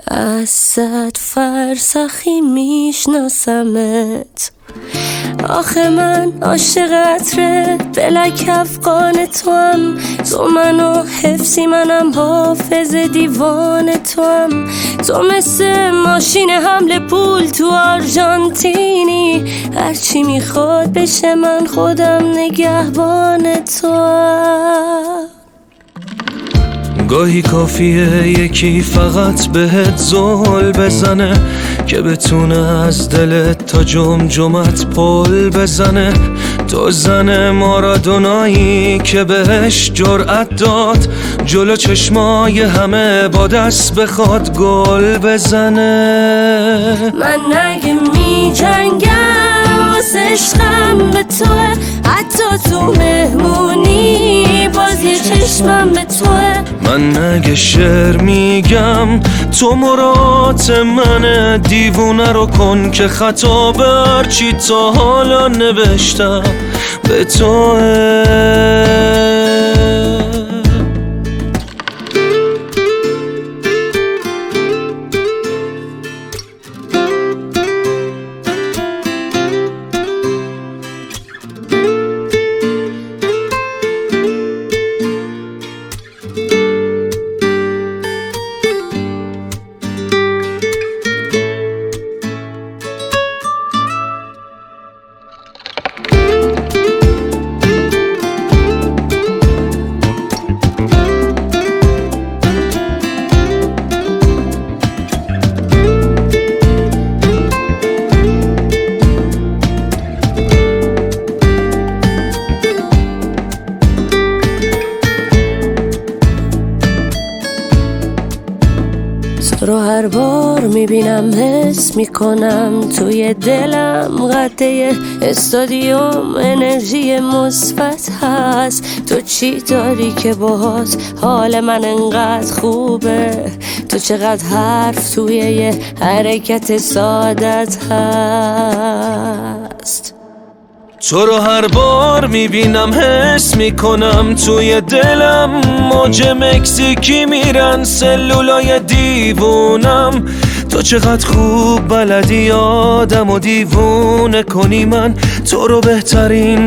از 100 فرسخی میشناسمت. آخه من عاشق عطر بلک افغان توام، تو منو حفظی منم حافظ دیوان توام. تو مثل ماشین حمل پول تو آرژانتینی، هرچی میخواد بشه من خودم نگهبان توام. گاهی کافیه یکی فقط بهت زل بزنه که بتونه از دلت تا جمجمت پل بزنه. تو زن مارادونایی که بهش جرأت داد جلو چشمای همه با دست بخواد گل بزنه. من نگه می جنگم واسه عشقم به توه، حتی تو مهمونی باز یه چشمم به توه. من نگه شعر میگم تو مراد منه، دیوونه رو کن که خطا بر چی تا حالا نوشتم به توه. تو رو هر بار میبینم حس میکنم توی دلم قده استادیوم انرژی مثبت هست. تو چی داری که باهات حال من انقدر خوبه؟ تو چقدر حرف توی یه حرکت سادت هست. تو رو هر بار میبینم حس میکنم توی دلم موج مکزیکی میرن سلولای دیوونم. تو چقدر خوب بلدی آدم و دیوونه کنی، من تو رو بهترین